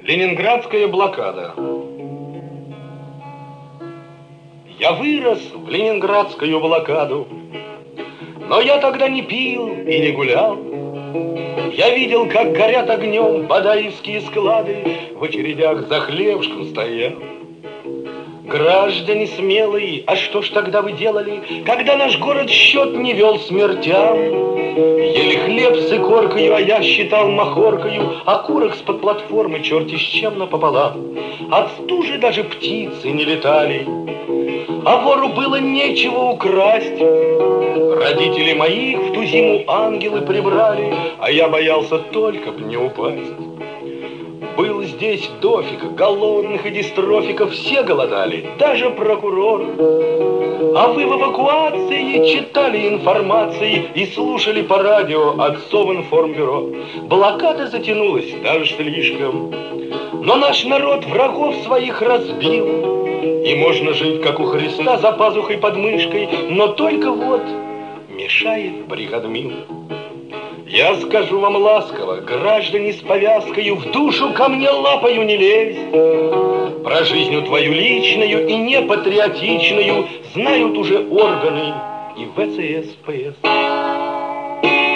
Ленинградская блокада. Я вырос в ленинградскую блокаду, но я тогда не пил и не гулял. Я видел, как горят огнем бадаевские склады, в очередях за хлебушком стоял. Граждане смелые, а что ж тогда вы делали, когда наш город счет не вел смертям? Ели хлеб с икоркою, а я считал махоркою окурок с-под платформы черти с чем напополам. От стужи даже птицы не летали, а вору было нечего украсть. Родители моих в ту зиму ангелы прибрали, а я боялся только б не упасть. Был здесь дофига голодных и дистрофиков, все голодали, даже прокурор. А вы в эвакуации читали информации и слушали по радио от Совинформбюро. Блокада затянулась даже слишком, но наш народ врагов своих разбил. И можно жить, как у Христа, за пазухой под мышкой, но только вот мешает бригадмил. Я скажу вам ласково, граждане с повязкою, в душу ко мне лапою не лезть. Про жизнь твою личную и непатриотичную знают уже органы и ВЦС, ПС.